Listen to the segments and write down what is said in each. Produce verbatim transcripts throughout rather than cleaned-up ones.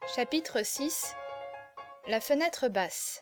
Chapitre six. La fenêtre basse.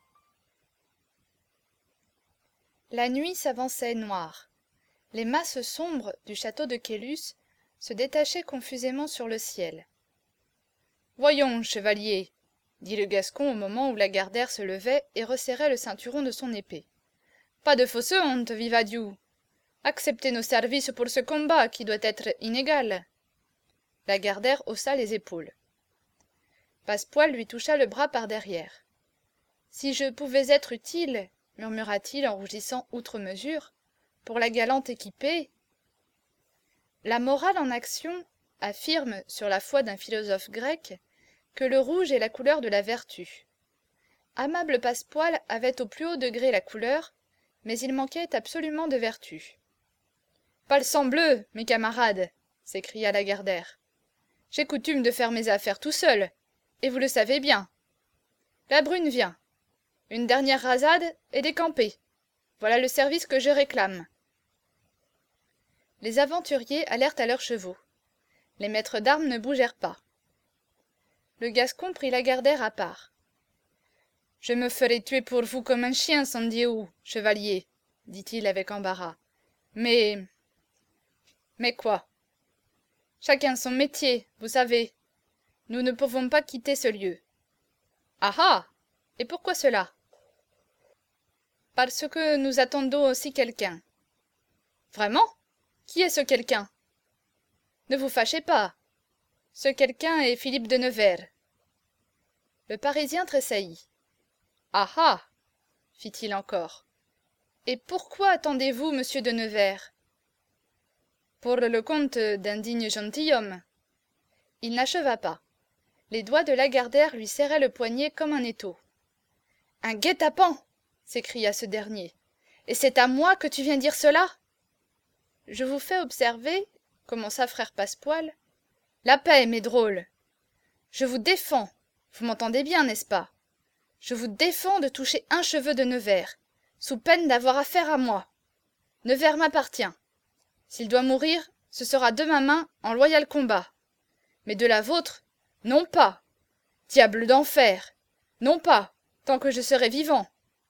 La nuit s'avançait noire. Les masses sombres du château de Kélus se détachaient confusément sur le ciel. « Voyons, chevalier, » dit le Gascon au moment où Lagardère se levait et resserrait le ceinturon de son épée. « Pas de fausse honte, viva Dieu! Acceptez nos services pour ce combat qui doit être inégal. » Lagardère haussa les épaules. Passepoil lui toucha le bras par derrière. « Si je pouvais être utile, » murmura-t-il en rougissant outre mesure, « pour la galante équipée. » La morale en action affirme, sur la foi d'un philosophe grec, que le rouge est la couleur de la vertu. Amable Passepoil avait au plus haut degré la couleur, mais il manquait absolument de vertu. « Palsambleu, mes camarades !» s'écria Lagardère. « J'ai coutume de faire mes affaires tout seul, et vous le savez bien. La brune vient. Une dernière rasade et décamper. Voilà le service que je réclame. » Les aventuriers allèrent à leurs chevaux. Les maîtres d'armes ne bougèrent pas. Le Gascon prit Lagardère à part. « Je me ferai tuer pour vous comme un chien, sans Dieu, chevalier, » dit-il avec embarras. « Mais... mais quoi ? Chacun son métier, vous savez. Nous ne pouvons pas quitter ce lieu. »« Ah ah ! Et pourquoi cela ? » ?»« Parce que nous attendons aussi quelqu'un. »« Vraiment ? Qui est ce quelqu'un ? » ?»« Ne vous fâchez pas. Ce quelqu'un est Philippe de Nevers. » Le Parisien tressaillit. « Ah ah !» fit-il encore. « Et pourquoi attendez-vous monsieur de Nevers ? » ?»« Pour le compte d'un digne gentilhomme. » Il n'acheva pas. Les doigts de Lagardère lui serraient le poignet comme un étau. « Un guet-apens !» s'écria ce dernier. « Et c'est à moi que tu viens dire cela ? » « Je vous fais observer, » commença frère Passepoil. « La paix, mes drôles ! Je vous défends, vous m'entendez bien, n'est-ce pas ? Je vous défends de toucher un cheveu de Nevers, sous peine d'avoir affaire à moi. Nevers m'appartient. S'il doit mourir, ce sera de ma main en loyal combat. Mais de la vôtre, non pas. Diable d'enfer, non pas, tant que je serai vivant. »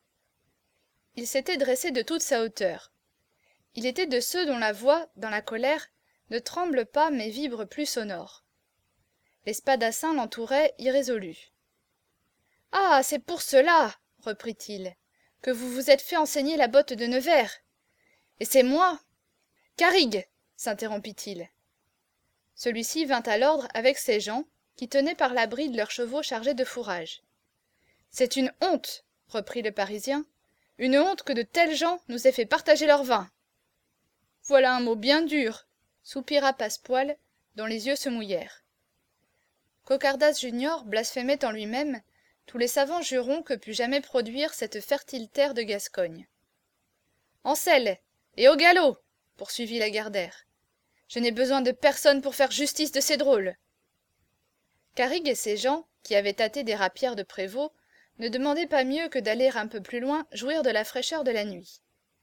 Il s'était dressé de toute sa hauteur. Il était de ceux dont la voix, dans la colère, ne tremble pas mais vibre plus sonore. Les spadassins l'entouraient irrésolus. « Ah, c'est pour cela, reprit-il, que vous vous êtes fait enseigner la botte de Nevers. Et c'est moi. Carrigue, s'interrompit-il. Celui-ci vint à l'ordre avec ses gens, qui tenaient par la bride leurs chevaux chargés de fourrage. « C'est une honte, reprit le Parisien, une honte que de tels gens nous aient fait partager leur vin. » Voilà un mot bien dur, soupira Passepoil, dont les yeux se mouillèrent. Cocardas junior blasphémait en lui-même tous les savants jurons que put jamais produire cette fertile terre de Gascogne. « En selle et au galop !» poursuivit Lagardère. « Je n'ai besoin de personne pour faire justice de ces drôles. » Carrigue et ses gens, qui avaient tâté des rapières de Prévost, ne demandaient pas mieux que d'aller un peu plus loin jouir de la fraîcheur de la nuit.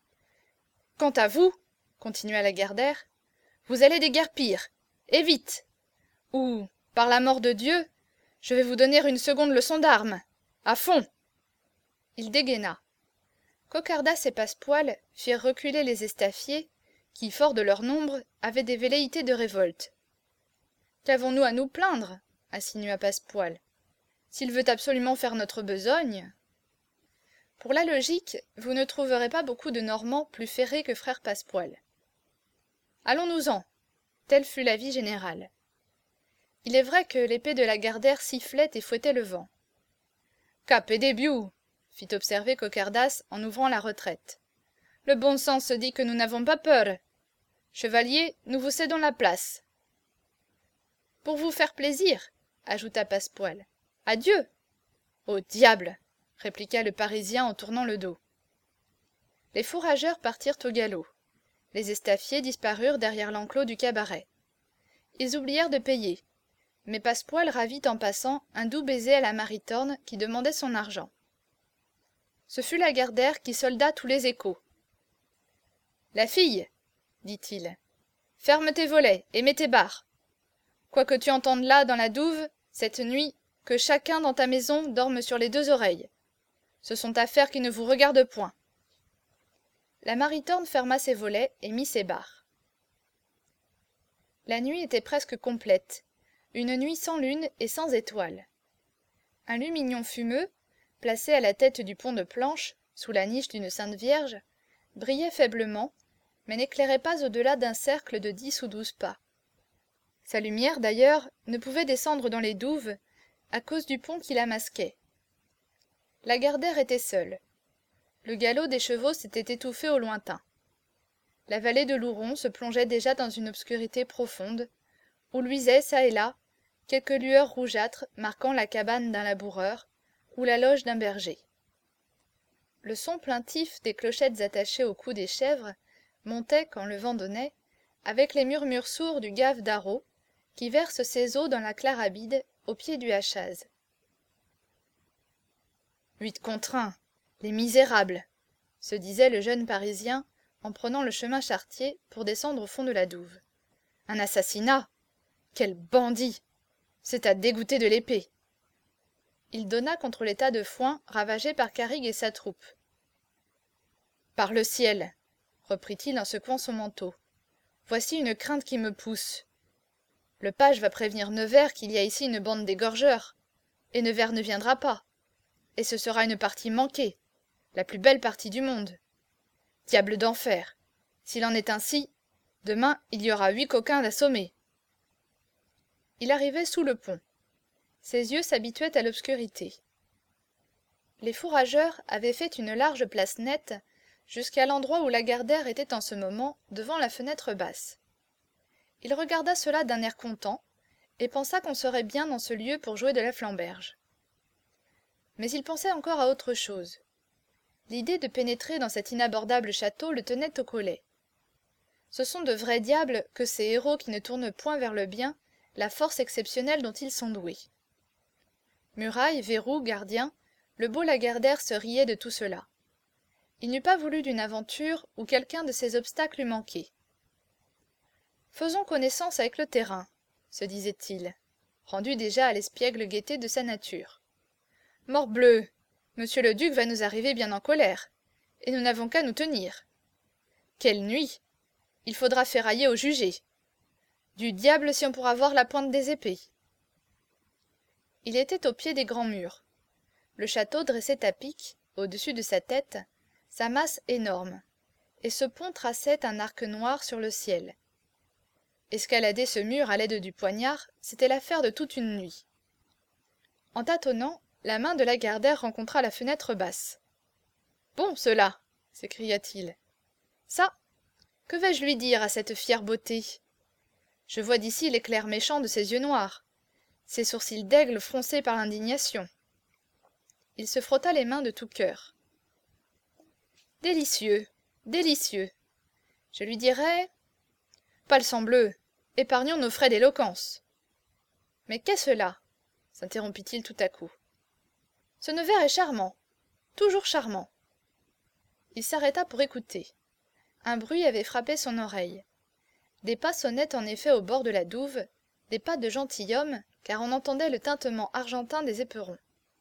« Quant à vous, » continua Lagardère, « vous allez déguerpir, et vite, ou, par la mort de Dieu, je vais vous donner une seconde leçon d'armes. À fond !» Il dégaina. Cocardas et Passepoil firent reculer les estafiers, qui, forts de leur nombre, avaient des velléités de révolte. « Qu'avons-nous à nous plaindre ?» insinua Passepoil. « S'il veut absolument faire notre besogne… » Pour la logique, vous ne trouverez pas beaucoup de Normands plus ferrés que frère Passepoil. Allons-nous-en, tel fut l'avis général. Il est vrai que l'épée de Lagardère sifflait et fouettait le vent. « Cap et débiou !» fit observer Cocardas en ouvrant la retraite. « Le bon sens dit que nous n'avons pas peur. Chevalier, nous vous cédons la place. »« Pour vous faire plaisir, » ajouta Passepoil. « Adieu !»« Au diable !» répliqua le Parisien en tournant le dos. Les fourrageurs partirent au galop. Les estafiers disparurent derrière l'enclos du cabaret. Ils oublièrent de payer, mais Passepoil ravit en passant un doux baiser à la Maritorne qui demandait son argent. Ce fut Lagardère qui solda tous les échos. « La fille, dit-il, ferme tes volets et mets tes barres. Quoi que tu entendes là dans la douve, cette nuit, que chacun dans ta maison dorme sur les deux oreilles. Ce sont affaires qui ne vous regardent point. » La Maritorne ferma ses volets et mit ses barres. La nuit était presque complète, une nuit sans lune et sans étoiles. Un lumignon fumeux, placé à la tête du pont de planches, sous la niche d'une Sainte Vierge, brillait faiblement, mais n'éclairait pas au-delà d'un cercle de dix ou douze pas. Sa lumière, d'ailleurs, ne pouvait descendre dans les douves, à cause du pont qui la masquait. Lagardère était seule. Le galop des chevaux s'était étouffé au lointain. La vallée de l'Ouron se plongeait déjà dans une obscurité profonde, où luisaient çà et là quelques lueurs rougeâtres marquant la cabane d'un laboureur ou la loge d'un berger. Le son plaintif des clochettes attachées au cou des chèvres montait, quand le vent donnait, avec les murmures sourds du gave d'Arrot, qui verse ses eaux dans la Clarabide au pied du Hachaz. Huit contre un, les misérables, se disait le jeune Parisien en prenant le chemin charretier pour descendre au fond de la douve. Un assassinat! Quel bandit! C'est à dégoûter de l'épée. Il donna contre les tas de foin ravagés par Carrigue et sa troupe. Par le ciel, reprit-il en secouant son manteau, voici une crainte qui me pousse. Le page va prévenir Nevers qu'il y a ici une bande d'égorgeurs, et Nevers ne viendra pas, et ce sera une partie manquée, la plus belle partie du monde. Diable d'enfer! S'il en est ainsi, demain il y aura huit coquins d'assommés. Il arrivait sous le pont. Ses yeux s'habituaient à l'obscurité. Les fourrageurs avaient fait une large place nette jusqu'à l'endroit où Lagardère était en ce moment devant la fenêtre basse. Il regarda cela d'un air content et pensa qu'on serait bien dans ce lieu pour jouer de la flamberge. Mais il pensait encore à autre chose. L'idée de pénétrer dans cet inabordable château le tenait au collet. Ce sont de vrais diables que ces héros qui ne tournent point vers le bien la force exceptionnelle dont ils sont doués. Murailles, verrous, gardiens, le beau Lagardère se riait de tout cela. Il n'eût pas voulu d'une aventure où quelqu'un de ces obstacles eût manqué. « Faisons connaissance avec le terrain, » se disait-il, rendu déjà à l'espiègle gaieté de sa nature. « Morbleu, monsieur le duc va nous arriver bien en colère, et nous n'avons qu'à nous tenir. Quelle nuit! Il faudra ferrailler au jugé. Du diable si on pourra voir la pointe des épées. » Il était au pied des grands murs. Le château dressait à pic, au-dessus de sa tête, sa masse énorme, et ce pont traçait un arc noir sur le ciel. Escalader ce mur à l'aide du poignard, c'était l'affaire de toute une nuit. En tâtonnant, la main de Lagardère rencontra la fenêtre basse. « Bon, cela !» s'écria-t-il. « Ça, que vais-je lui dire à cette fière beauté? Je vois d'ici l'éclair méchant de ses yeux noirs, ses sourcils d'aigle froncés par l'indignation. » Il se frotta les mains de tout cœur. « Délicieux, délicieux. Je lui dirai... Palsambleu, épargnons nos frais d'éloquence. »« Mais qu'est-ce là ?» s'interrompit-il tout à coup. « Ce Nevers est charmant, toujours charmant. » Il s'arrêta pour écouter. Un bruit avait frappé son oreille. Des pas sonnaient en effet au bord de la douve, des pas de gentilhomme, car on entendait le tintement argentin des éperons.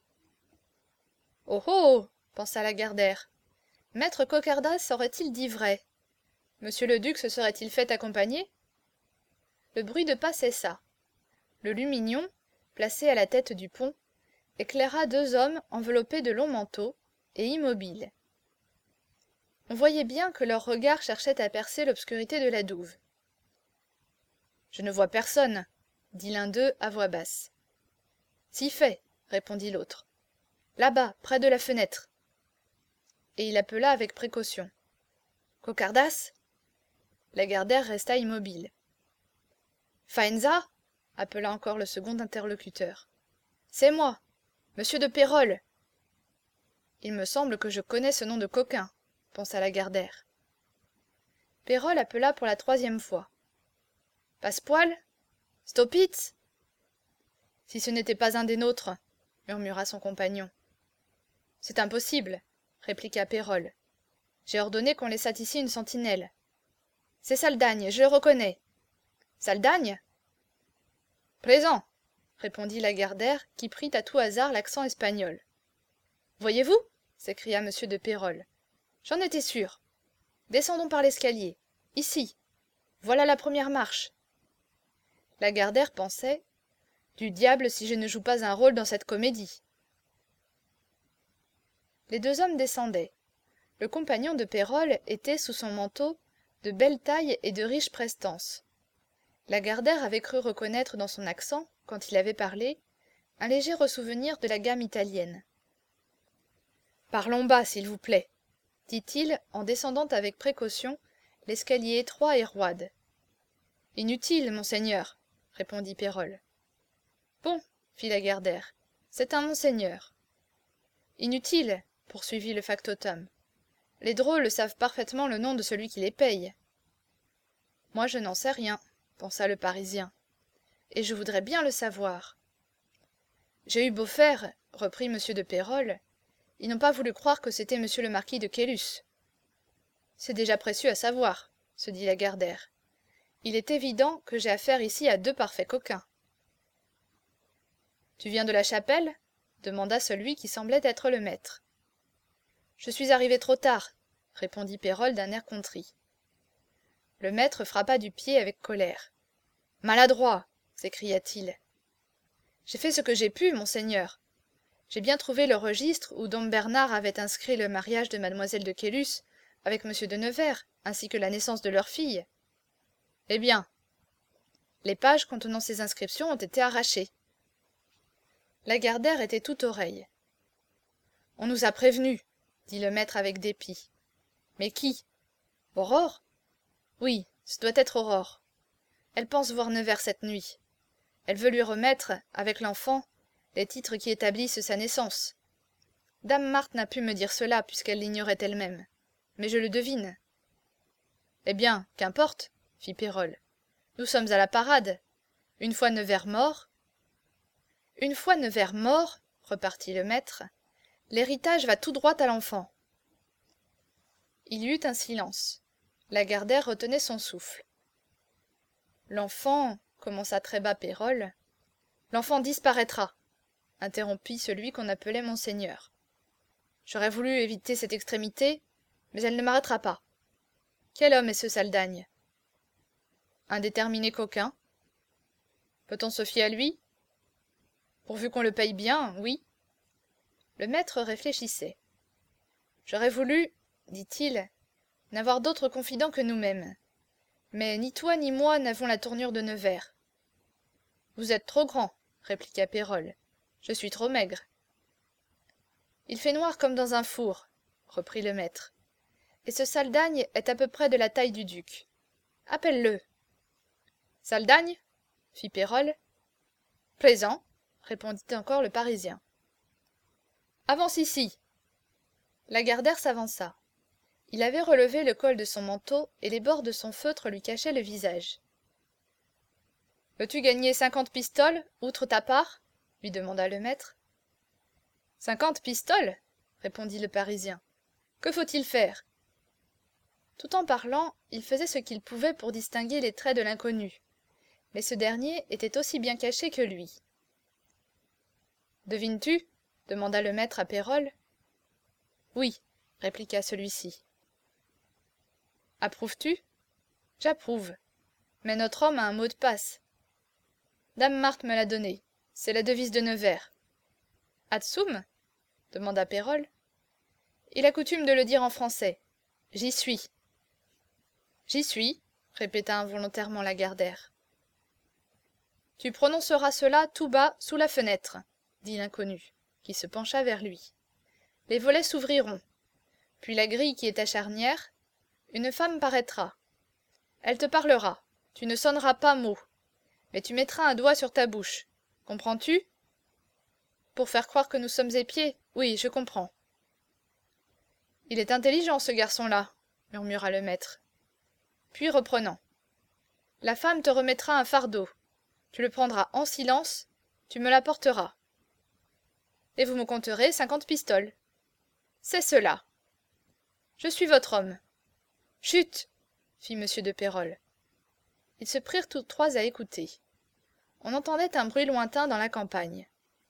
« Oh oh !» pensa Lagardère. « Maître Cocardas aurait-il dit vrai? Monsieur le duc se serait-il fait accompagner ?» Le bruit de pas cessa. Le lumignon, placé à la tête du pont, éclaira deux hommes enveloppés de longs manteaux et immobiles. On voyait bien que leurs regards cherchaient à percer l'obscurité de la douve. « Je ne vois personne, » dit l'un d'eux à voix basse. « Si fait, » répondit l'autre. « Là-bas, près de la fenêtre. » Et il appela avec précaution. « Cocardas ?» Lagardère resta immobile. « Faenza ?» appela encore le second interlocuteur. « C'est moi, monsieur de Pérolle. »« Il me semble que je connais ce nom de coquin, » pensa Lagardère. Pérolle appela pour la troisième fois. « Passepoil ? Stopitz ?»« Si ce n'était pas un des nôtres, » murmura son compagnon. « C'est impossible, » répliqua Pérolle. « J'ai ordonné qu'on laissât ici une sentinelle. C'est Saldagne, je le reconnais. Saldagne ? Présent, répondit Lagardère, qui prit à tout hasard l'accent espagnol. Voyez-vous, s'écria M. de Pérolle. J'en étais sûr. Descendons par l'escalier. Ici. Voilà la première marche. Lagardère pensait. Du diable si je ne joue pas un rôle dans cette comédie. Les deux hommes descendaient. Le compagnon de Pérolle était, sous son manteau, de belle taille et de riche prestance. Lagardère avait cru reconnaître dans son accent, quand il avait parlé, un léger ressouvenir de la gamme italienne. « Parlons bas, s'il vous plaît, » dit-il en descendant avec précaution l'escalier étroit et roide. « Inutile, monseigneur, » répondit Pérolle. « Bon, fit Lagardère, c'est un monseigneur. »« Inutile, » poursuivit le factotum. « Les drôles savent parfaitement le nom de celui qui les paye. »« Moi, je n'en sais rien, » pensa le Parisien, « et je voudrais bien le savoir. »« J'ai eu beau faire, » reprit M. de Pérolle, « ils n'ont pas voulu croire que c'était M. le marquis de Caylus. »« C'est déjà précieux à savoir, » se dit Lagardère. « Il est évident que j'ai affaire ici à deux parfaits coquins. »« Tu viens de la chapelle ?» demanda celui qui semblait être le maître. « Je suis arrivé trop tard, » répondit Pérolle d'un air contrit. Le maître frappa du pied avec colère. « Maladroit !» s'écria-t-il. « J'ai fait ce que j'ai pu, monseigneur. J'ai bien trouvé le registre où dom Bernard avait inscrit le mariage de mademoiselle de Caylus avec monsieur de Nevers, ainsi que la naissance de leur fille. Eh bien, les pages contenant ces inscriptions ont été arrachées. » Lagardère était tout oreille. « On nous a prévenus, » dit le maître avec dépit. « Mais qui? Aurore? Oui, ce doit être Aurore. Elle pense voir Nevers cette nuit. Elle veut lui remettre, avec l'enfant, les titres qui établissent sa naissance. Dame Marthe n'a pu me dire cela, puisqu'elle l'ignorait elle-même. Mais je le devine. »« Eh bien, qu'importe, » fit Pérolle. « Nous sommes à la parade. Une fois Nevers mort... »« Une fois Nevers mort, » repartit le maître, « l'héritage va tout droit à l'enfant. » Il y eut un silence. Lagardère retenait son souffle. « L'enfant, » commença très bas Pérolle. « L'enfant disparaîtra, » interrompit celui qu'on appelait monseigneur. « J'aurais voulu éviter cette extrémité, mais elle ne m'arrêtera pas. Quel homme est ce Saldagne? » « Un déterminé coquin. » « Peut-on se fier à lui? » « Pourvu qu'on le paye bien, oui. » Le maître réfléchissait. « J'aurais voulu, dit-il, n'avoir d'autres confidents que nous-mêmes. Mais ni toi ni moi n'avons la tournure de Nevers. »« Vous êtes trop grand, » répliqua Pérolle. « Je suis trop maigre. »« Il fait noir comme dans un four, » reprit le maître. « Et ce Saldagne est à peu près de la taille du duc. Appelle-le. »« Saldagne ?» fit Pérolle. « Présent, » répondit encore le Parisien. « Avance ici. » Lagardère s'avança. Il avait relevé le col de son manteau et les bords de son feutre lui cachaient le visage. « Veux-tu gagner cinquante pistoles, outre ta part ?» lui demanda le maître. « Cinquante pistoles ?» répondit le Parisien. « Que faut-il faire ?» Tout en parlant, il faisait ce qu'il pouvait pour distinguer les traits de l'inconnu, mais ce dernier était aussi bien caché que lui. « Devines-tu » demanda le maître à Pérolle. « Oui, » répliqua celui-ci. « Approuves-tu ?»« J'approuve. Mais notre homme a un mot de passe. Dame Marthe me l'a donné. C'est la devise de Nevers. »« Adsum » demanda Pérolle. « Il a coutume de le dire en français. J'y suis. »« J'y suis, » répéta involontairement Lagardère. « Tu prononceras cela tout bas sous la fenêtre, » dit l'inconnu, qui se pencha vers lui. « Les volets s'ouvriront. Puis la grille qui est à charnière, une femme paraîtra. Elle te parlera. Tu ne sonneras pas mot, mais tu mettras un doigt sur ta bouche. Comprends-tu? Pour faire croire que nous sommes épiés, oui, je comprends. »« Il est intelligent, ce garçon-là, » murmura le maître. Puis reprenant. « La femme te remettra un fardeau. Tu le prendras en silence, tu me l'apporteras. Et vous me compterez cinquante pistoles. C'est cela. Je suis votre homme. »« Chut !» fit M. de Pérolle. Ils se prirent tous trois à écouter. On entendait un bruit lointain dans la campagne.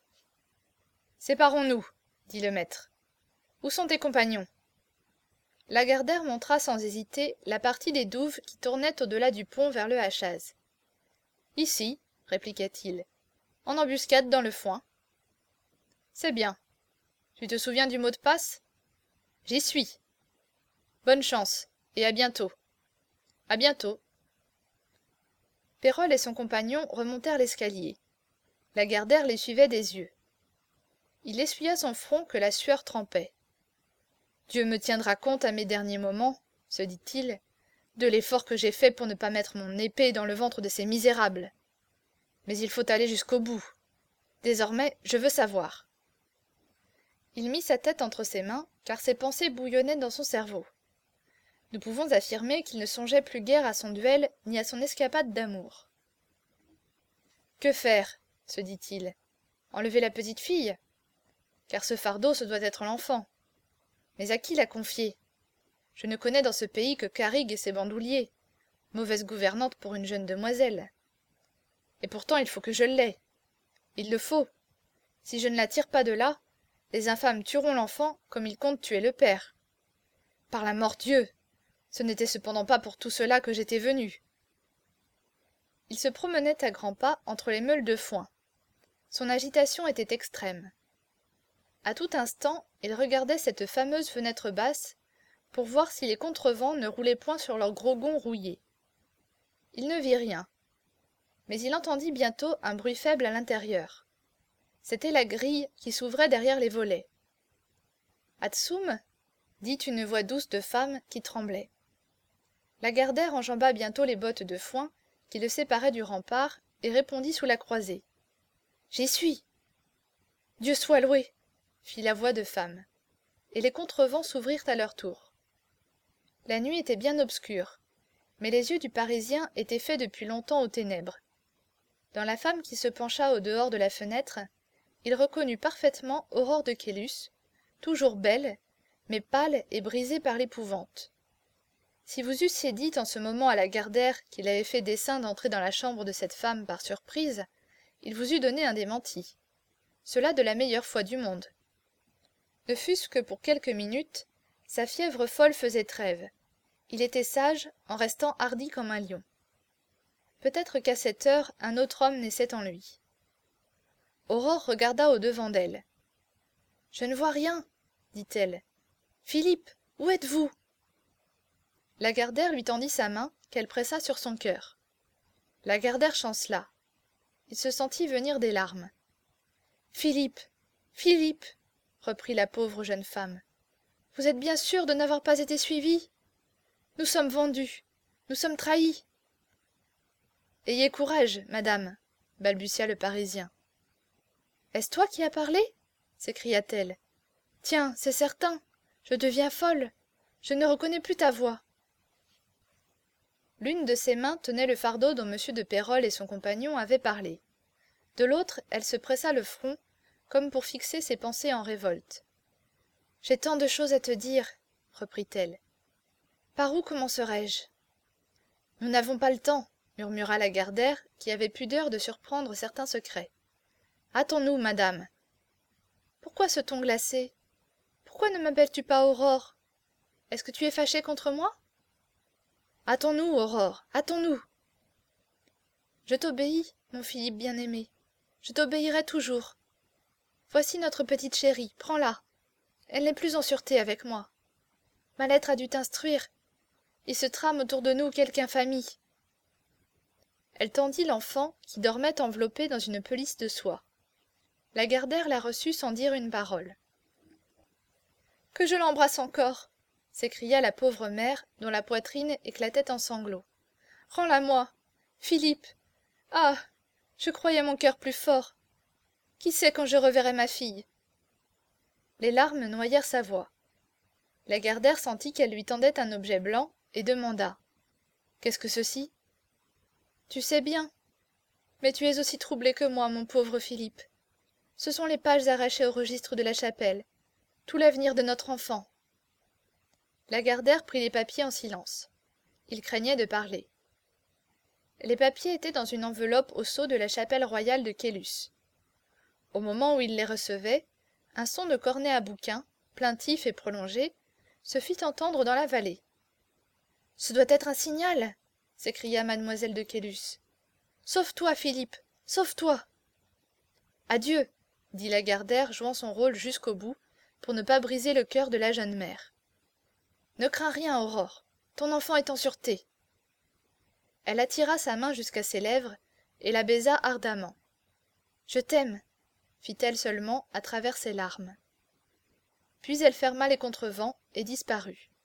« Séparons-nous, dit le maître. Où sont tes compagnons ?» Lagardère montra sans hésiter la partie des douves qui tournaient au-delà du pont vers le Hachaz. « Ici, répliqua-t-il, en embuscade dans le foin. »« C'est bien. Tu te souviens du mot de passe ? » ?»« J'y suis. »« Bonne chance, et à bientôt. »« À bientôt. » Pérolle et son compagnon remontèrent l'escalier. Lagardère les suivait des yeux. Il essuya son front que la sueur trempait. « Dieu me tiendra compte à mes derniers moments, se dit-il, de l'effort que j'ai fait pour ne pas mettre mon épée dans le ventre de ces misérables. Mais il faut aller jusqu'au bout. Désormais, je veux savoir. » Il mit sa tête entre ses mains, car ses pensées bouillonnaient dans son cerveau. Nous pouvons affirmer qu'il ne songeait plus guère à son duel ni à son escapade d'amour. « Que faire ?» se dit-il. « Enlever la petite fille ? Car ce fardeau, ce doit être l'enfant. Mais à qui la confier ? Je ne connais dans ce pays que Carrigue et ses bandouliers, mauvaise gouvernante pour une jeune demoiselle. Et pourtant il faut que je l'aie. Il le faut. Si je ne la tire pas de là, les infâmes tueront l'enfant comme ils comptent tuer le père. Par la mort Dieu, ce n'était cependant pas pour tout cela que j'étais venu. » Il se promenait à grands pas entre les meules de foin. Son agitation était extrême. À tout instant, il regardait cette fameuse fenêtre basse pour voir si les contrevents ne roulaient point sur leurs gros gonds rouillés. Il ne vit rien. Mais il entendit bientôt un bruit faible à l'intérieur. C'était la grille qui s'ouvrait derrière les volets. « Atsoum » dit une voix douce de femme qui tremblait. Lagardère enjamba bientôt les bottes de foin qui le séparaient du rempart et répondit sous la croisée. « J'y suis !»« Dieu soit loué !» fit la voix de femme, et les contrevents s'ouvrirent à leur tour. La nuit était bien obscure, mais les yeux du Parisien étaient faits depuis longtemps aux ténèbres. Dans la femme qui se pencha au dehors de la fenêtre, il reconnut parfaitement Aurore de Caylus, toujours belle, mais pâle et brisée par l'épouvante. Si vous eussiez dit en ce moment à Lagardère qu'il avait fait dessein d'entrer dans la chambre de cette femme par surprise, il vous eût donné un démenti. Cela de la meilleure foi du monde. Ne fût-ce que pour quelques minutes, sa fièvre folle faisait trêve. Il était sage en restant hardi comme un lion. Peut-être qu'à cette heure, un autre homme naissait en lui. Aurore regarda au-devant d'elle. « Je ne vois rien, » dit-elle. « Philippe, où êtes-vous » Lagardère lui tendit sa main, qu'elle pressa sur son cœur. Lagardère chancela. Il se sentit venir des larmes. « Philippe, Philippe !» reprit la pauvre jeune femme. « Vous êtes bien sûr de n'avoir pas été suivi ? Nous sommes vendus, nous sommes trahis. »« Ayez courage, madame, » balbutia le Parisien. « Est-ce toi qui as parlé ?» s'écria-t-elle. « Tiens, c'est certain, je deviens folle, je ne reconnais plus ta voix. » L'une de ses mains tenait le fardeau dont M de Pérolle et son compagnon avaient parlé. De l'autre, elle se pressa le front, comme pour fixer ses pensées en révolte. « J'ai tant de choses à te dire, » reprit-elle. « Par où commencerai-je ?»« Nous n'avons pas le temps, » murmura Lagardère, qui avait pudeur de surprendre certains secrets. « Hâtons-nous, madame. »« Pourquoi ce ton glacé ? Pourquoi ne m'appelles-tu pas Aurore ? Est-ce que tu es fâchée contre moi ? » « Hâtons-nous, Aurore, hâtons-nous. »« Je t'obéis, mon Philippe bien-aimé. Je t'obéirai toujours. Voici notre petite chérie, prends-la. Elle n'est plus en sûreté avec moi. Ma lettre a dû t'instruire. Il se trame autour de nous quelque infamie. » Elle tendit l'enfant qui dormait enveloppé dans une pelisse de soie. Lagardère la reçut sans dire une parole. « Que je l'embrasse encore !» s'écria la pauvre mère dont la poitrine éclatait en sanglots. « Rends-la moi, Philippe. Ah, je croyais mon cœur plus fort. Qui sait quand je reverrai ma fille ?» Les larmes noyèrent sa voix. Lagardère sentit qu'elle lui tendait un objet blanc et demanda. « Qu'est-ce que ceci ?»« Tu sais bien. Mais tu es aussi troublé que moi, mon pauvre Philippe. Ce sont les pages arrachées au registre de la chapelle, tout l'avenir de notre enfant. » Lagardère prit les papiers en silence. Il craignait de parler. Les papiers étaient dans une enveloppe au sceau de la chapelle royale de Kélus. Au moment où il les recevait, un son de cornet à bouquin, plaintif et prolongé, se fit entendre dans la vallée. « Ce doit être un signal !» s'écria mademoiselle de Kélus. « Sauve-toi, Philippe, sauve-toi !»« Adieu !» dit Lagardère, jouant son rôle jusqu'au bout, pour ne pas briser le cœur de la jeune mère. « Ne crains rien, Aurore, ton enfant est en sûreté. » Elle attira sa main jusqu'à ses lèvres et la baisa ardemment. « Je t'aime !» fit-elle seulement à travers ses larmes. Puis elle ferma les contrevents et disparut.